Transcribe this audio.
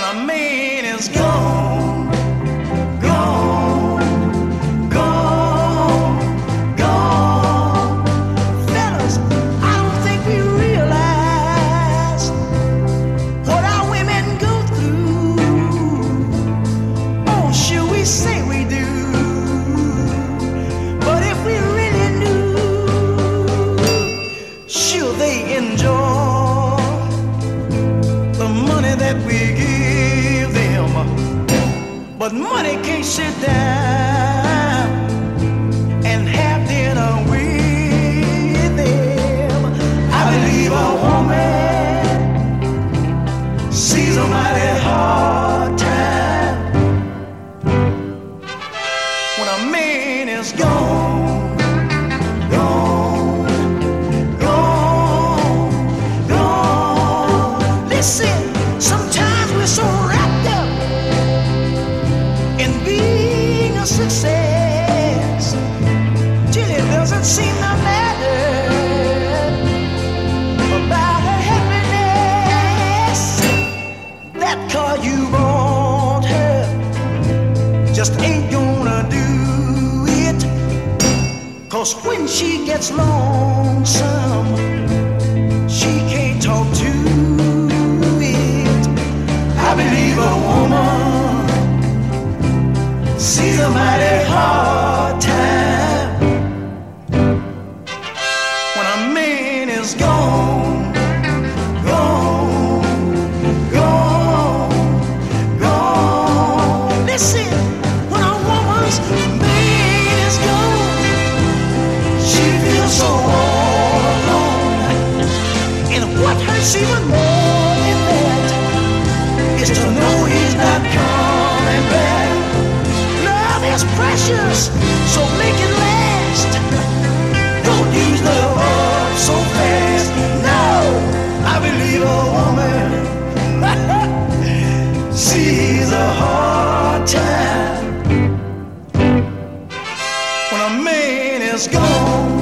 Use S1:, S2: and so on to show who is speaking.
S1: when a man is gone, gone, gone, gone. Fellas, I don't think we realize what our women go through. Oh, sure, we say we do, but if we really knew, sure they enjoy the money that we give them. But money can't sit down and have dinner with them. I believe a woman sees a mighty hard time when a man is gone, gone, gone, gone. Listen, sometimes we're so wrapped up in being a success till it doesn't seem to matter about her happiness. That car you bought her just ain't gonna do it, 'cause when she gets lonesome, she can't talk to it. I believe a woman sees a mighty hard time when a man is gone, gone, gone, gone. Listen, when a woman's man is gone, she feels so all alone. And what hurts even more than that is to know he's not coming back. Love is precious, so make it last. Don't use love up so fast. No, I believe a woman sees a hard time when a man is gone.